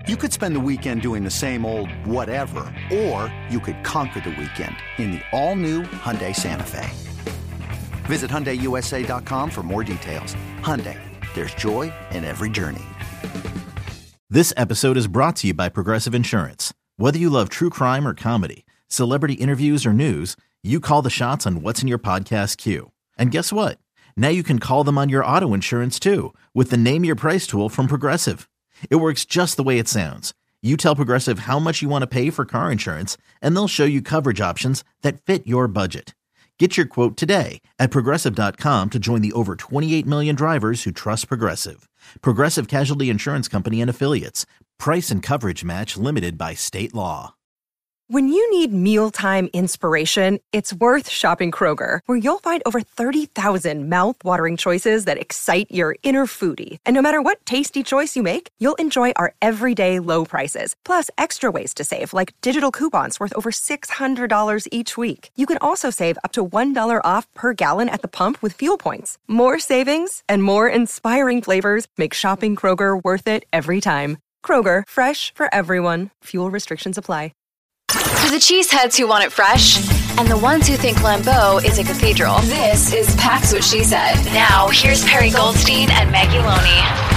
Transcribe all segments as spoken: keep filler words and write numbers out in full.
You could spend the weekend doing the same old whatever, or you could conquer the weekend in the all-new Hyundai Santa Fe. Visit Hyundai U S A dot com for more details. Hyundai, there's joy in every journey. This episode is brought to you by Progressive Insurance. Whether you love true crime or comedy, celebrity interviews or news, you call the shots on what's in your podcast queue. And guess what? Now you can call them on your auto insurance too with the Name Your Price tool from Progressive. It works just the way it sounds. You tell Progressive how much you want to pay for car insurance, and they'll show you coverage options that fit your budget. Get your quote today at Progressive dot com to join the over twenty-eight million drivers who trust Progressive. Progressive Casualty Insurance Company and Affiliates. Price and coverage match limited by state law. When you need mealtime inspiration, it's worth shopping Kroger, where you'll find over thirty thousand mouth-watering choices that excite your inner foodie. And no matter what tasty choice you make, you'll enjoy our everyday low prices, plus extra ways to save, like digital coupons worth over six hundred dollars each week. You can also save up to one dollar off per gallon at the pump with fuel points. More savings and more inspiring flavors make shopping Kroger worth it every time. Kroger, fresh for everyone. Fuel restrictions apply. To the cheeseheads who want it fresh, and the ones who think Lambeau is a cathedral, this is Pax What She Said. Now, here's Perry Goldstein and Maggie Loney.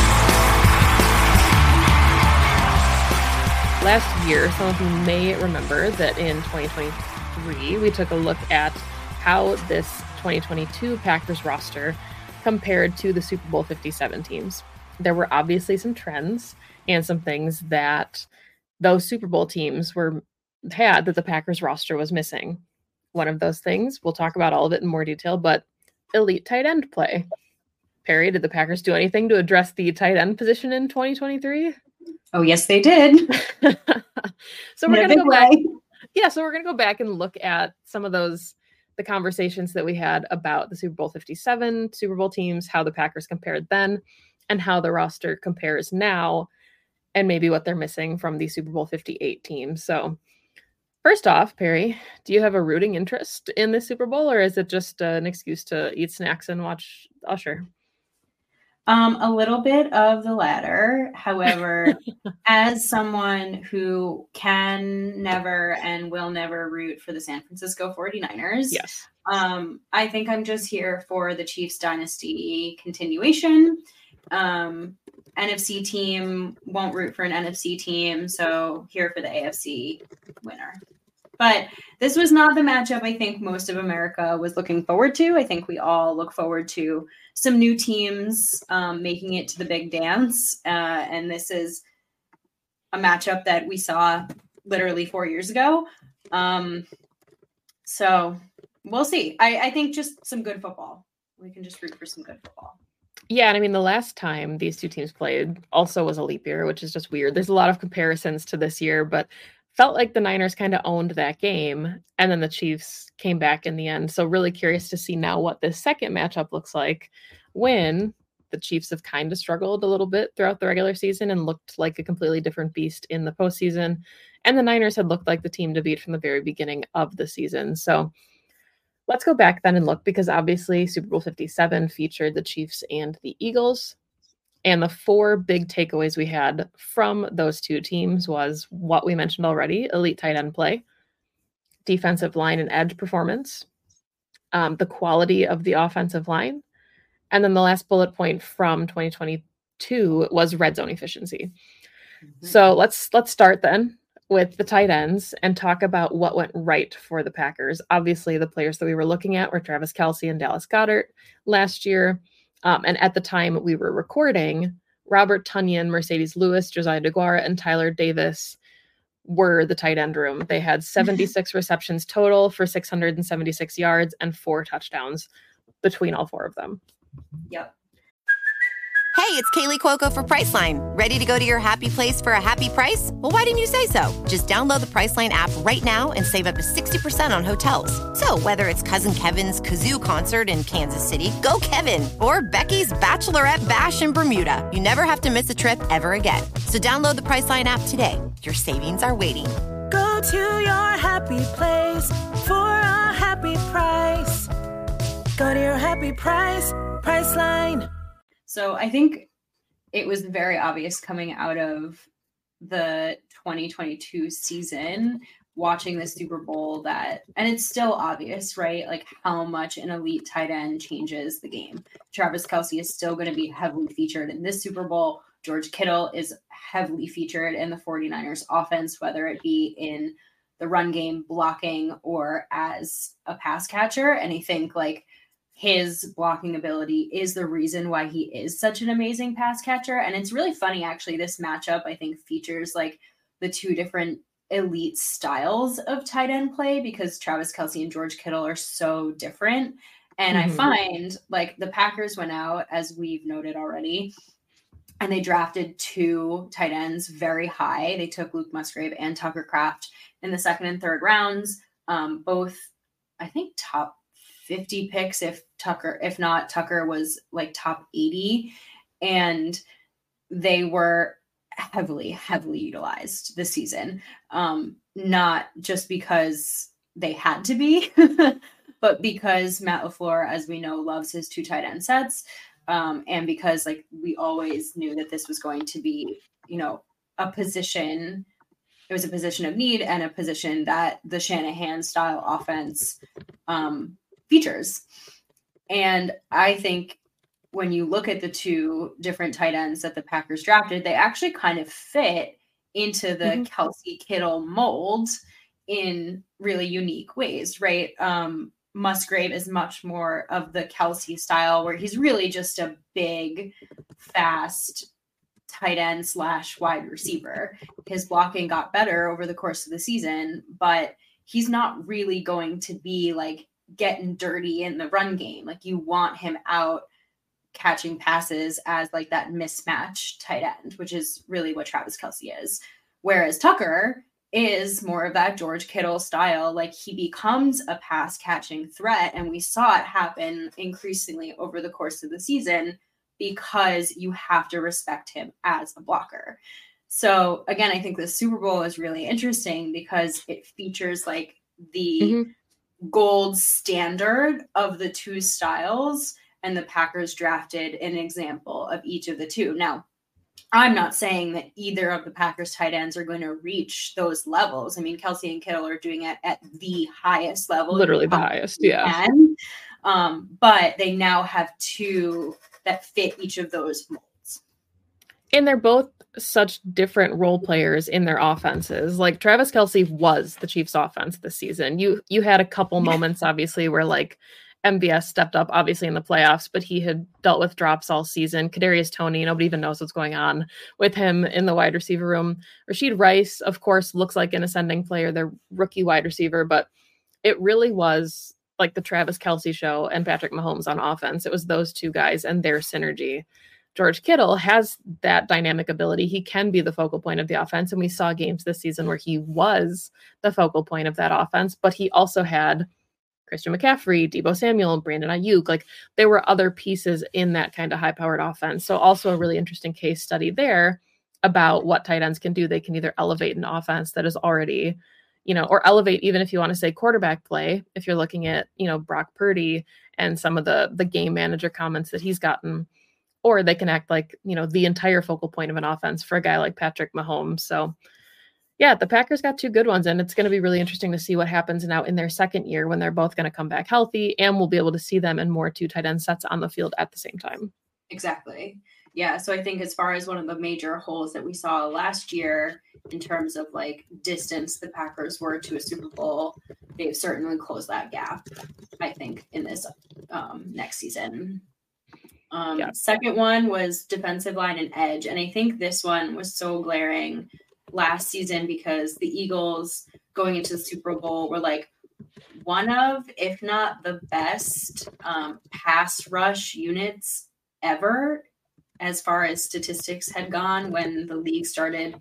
Last year, some of you may remember that in twenty twenty-three, we took a look at how this twenty twenty-two Packers roster compared to the Super Bowl fifty-seven teams. There were obviously some trends and some things that those Super Bowl teams were had that the Packers roster was missing. One of those things, we'll talk about all of it in more detail, but elite tight end play. Perry, did the Packers do anything to address the tight end position in twenty twenty-three? Oh, yes, they did. So we're going to go back. Yeah, so we're going to go back and look at some of those, the conversations that we had about the Super Bowl fifty-seven Super Bowl teams, how the Packers compared then, and how the roster compares now, and maybe what they're missing from the Super Bowl fifty-eight team. So first off, Perry, do you have a rooting interest in the Super Bowl, or is it just uh, an excuse to eat snacks and watch Usher? Um, a little bit of the latter. However, as someone who can never and will never root for the San Francisco forty-niners, yes, um, I think I'm just here for the Chiefs dynasty continuation. Um, N F C team won't root for an N F C team, so here for the A F C winner. But this was not the matchup I think most of America was looking forward to. I think we all look forward to some new teams um, making it to the big dance. Uh, and this is a matchup that we saw literally four years ago. Um, so we'll see. I, I think just some good football. We can just root for some good football. Yeah, and I mean, the last time these two teams played also was a leap year, which is just weird. There's a lot of comparisons to this year, but felt like the Niners kind of owned that game, and then the Chiefs came back in the end. So really curious to see now what this second matchup looks like when the Chiefs have kind of struggled a little bit throughout the regular season and looked like a completely different beast in the postseason. And the Niners had looked like the team to beat from the very beginning of the season. So let's go back then and look, because obviously Super Bowl fifty-seven featured the Chiefs and the Eagles. And the four big takeaways we had from those two teams was what we mentioned already: elite tight end play, defensive line and edge performance, um, the quality of the offensive line, and then the last bullet point from twenty twenty-two was red zone efficiency. Mm-hmm. So let's let's start then with the tight ends and talk about what went right for the Packers. Obviously, the players that we were looking at were Travis Kelce and Dallas Goedert last year. Um, and at the time we were recording, Robert Tonyan, Mercedes Lewis, Josiah DeGuara, and Tyler Davis were the tight end room. They had seventy-six receptions total for six hundred seventy-six yards and four touchdowns between all four of them. Yep. Hey, it's Kaylee Cuoco for Priceline. Ready to go to your happy place for a happy price? Well, why didn't you say so? Just download the Priceline app right now and save up to sixty percent on hotels. So whether it's Cousin Kevin's Kazoo Concert in Kansas City, go Kevin, or Becky's Bachelorette Bash in Bermuda, you never have to miss a trip ever again. So download the Priceline app today. Your savings are waiting. Go to your happy place for a happy price. Go to your happy price, Priceline. So I think it was very obvious coming out of the twenty twenty-two season, watching the Super Bowl, that, and it's still obvious, right? Like how much an elite tight end changes the game. Travis Kelce is still going to be heavily featured in this Super Bowl. George Kittle is heavily featured in the 49ers offense, whether it be in the run game, blocking, or as a pass catcher. And I think like his blocking ability is the reason why he is such an amazing pass catcher. And it's really funny, actually, this matchup, I think, features like the two different elite styles of tight end play, because Travis Kelce and George Kittle are so different. And mm-hmm. I find like the Packers went out, as we've noted already, and they drafted two tight ends very high. They took Luke Musgrave and Tucker Kraft in the second and third rounds, um, both, I think, top fifty picks, if Tucker, if not, Tucker was like top eighty. And they were heavily, heavily utilized this season. Um, not just because they had to be, but because Matt LaFleur, as we know, loves his two tight end sets. Um, and because like we always knew that this was going to be, you know, a position, it was a position of need and a position that the Shanahan style offense um, features. And I think when you look at the two different tight ends that the Packers drafted, they actually kind of fit into the mm-hmm. Kelce Kittle mold in really unique ways, right? Um, Musgrave is much more of the Kelce style, where he's really just a big, fast tight end slash wide receiver. His blocking got better over the course of the season, but he's not really going to be like getting dirty in the run game. Like you want him out catching passes as like that mismatch tight end, which is really what Travis Kelce is. Whereas Tucker is more of that George Kittle style. Like he becomes a pass catching threat. And we saw it happen increasingly over the course of the season, because you have to respect him as a blocker. So again, I think the Super Bowl is really interesting because it features like the mm-hmm. gold standard of the two styles, and the Packers drafted an example of each of the two. Now, I'm not saying that either of the Packers tight ends are going to reach those levels. I mean, Kelce and Kittle are doing it at the highest level. Literally the highest, yeah. Um, but they now have two that fit each of those molds. And they're both such different role players in their offenses. Like Travis Kelce was the Chiefs offense this season. You you had a couple moments, obviously, where like M V S stepped up, obviously, in the playoffs, but he had dealt with drops all season. Kadarius Toney, nobody even knows what's going on with him in the wide receiver room. Rashid Rice, of course, looks like an ascending player, their rookie wide receiver, but it really was like the Travis Kelce show and Patrick Mahomes on offense. It was those two guys and their synergy. George Kittle has that dynamic ability. He can be the focal point of the offense, and we saw games this season where he was the focal point of that offense, but he also had Christian McCaffrey, Deebo Samuel, Brandon Ayuk. Like there were other pieces in that kind of high-powered offense. So also a really interesting case study there about what tight ends can do. They can either elevate an offense that is already, you know, or elevate, even if you want to say quarterback play, if you're looking at, you know, Brock Purdy and some of the the game manager comments that he's gotten, or they can act like, you know, the entire focal point of an offense for a guy like Patrick Mahomes. So yeah, the Packers got two good ones, and it's going to be really interesting to see what happens now in their second year when they're both going to come back healthy, and we'll be able to see them in more two tight end sets on the field at the same time. Exactly. Yeah. So I think as far as one of the major holes that we saw last year in terms of like distance the Packers were to a Super Bowl, they've certainly closed that gap, I think, in this um, next season. Um, yeah. Second one was defensive line and edge. And I think this one was so glaring last season because the Eagles going into the Super Bowl were like one of, if not the best um, pass rush units ever, as far as statistics had gone when the league started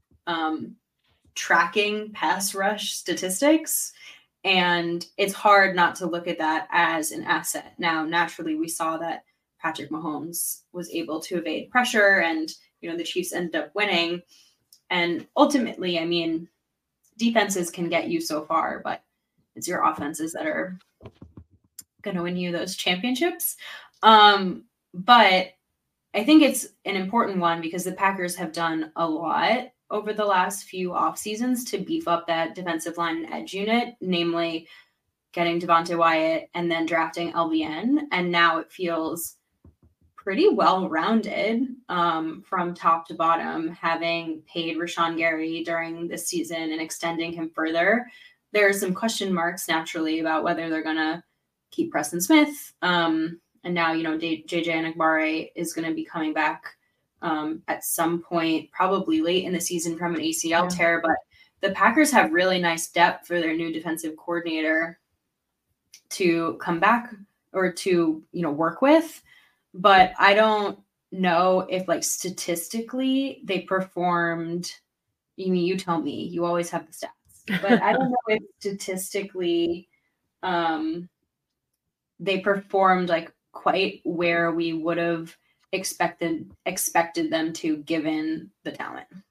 um, tracking pass rush statistics. And it's hard not to look at that as an asset. Now, naturally, we saw that Patrick Mahomes was able to evade pressure, and, you know, the Chiefs ended up winning. And ultimately, I mean, defenses can get you so far, but it's your offenses that are going to win you those championships. Um, but I think it's an important one because the Packers have done a lot over the last few off seasons to beef up that defensive line and edge unit, namely getting Devonte Wyatt and then drafting L V N. And now it feels pretty well-rounded um, from top to bottom, having paid Rashawn Gary during this season and extending him further. There are some question marks naturally about whether they're going to keep Preston Smith. Um, and now, you know, J J Enagbare is going to be coming back um, at some point, probably late in the season from an A C L yeah. tear. But the Packers have really nice depth for their new defensive coordinator to come back or to, you know, work with. But I don't know if, like, statistically they performed. You mean, you tell me, you always have the stats, but I don't know if statistically um, they performed like quite where we would have expected expected them to, given the talent.